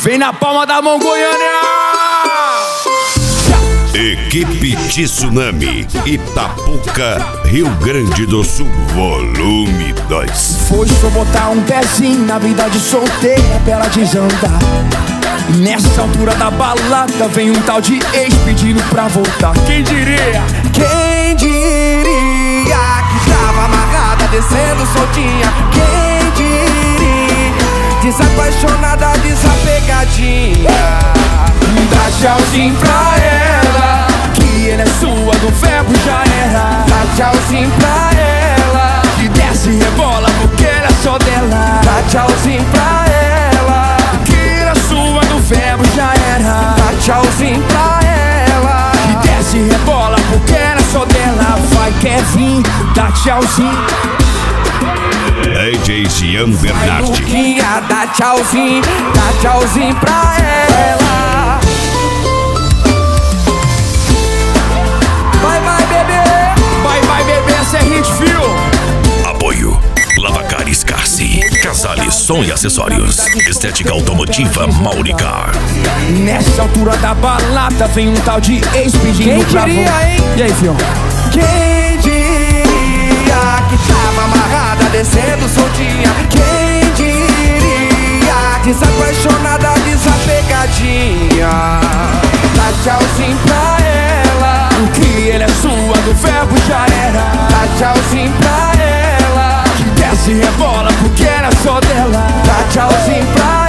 Vem na palma da mão, Goiânia! Equipe Tsunami, Itapuca, Rio Grande do Sul, volume 2. Foi só botar um pezinho na vida de solteira pra ela desandar. Nessa altura da balada vem um tal de ex pedindo pra voltar. Quem diria? Quem diria que tava amarrada, descendo soltinha? Quem diria? Desapaixonada, desapegadinha. Dá tchauzinho pra ela, que ele é sua, do verbo já era. Dá tchauzinho pra ela, Que desce e rebola porque ela é só dela. dá tchauzinho pra ela, Que ele é sua, do verbo já era. dá tchauzinho pra ela. Que desce e rebola porque ela é só dela. Vai, Kevin, dá tchauzinho. DJ Jean Vai, Bernardi. Luquinha, dá tchauzinho pra ela. Vai, bebê. Vai, bebê, essa é hit, fio. Apoio Lavacar Scarce, Casale Som e Acessórios, Estética Automotiva Mauricar. Nessa altura da balada vem um tal de ex pedindo Quem pra diria, voltar. hein? E aí, fio? Quem diria que tava amarrada, descendo soltinha? Quem diria? Desapaixonada, desapegadinha. Dá tchauzinho pra ela, Que ele é sua, do verbo já era. dá tchauzinho pra ela, Que desce e rebola porque era só dela. dá tchauzinho pra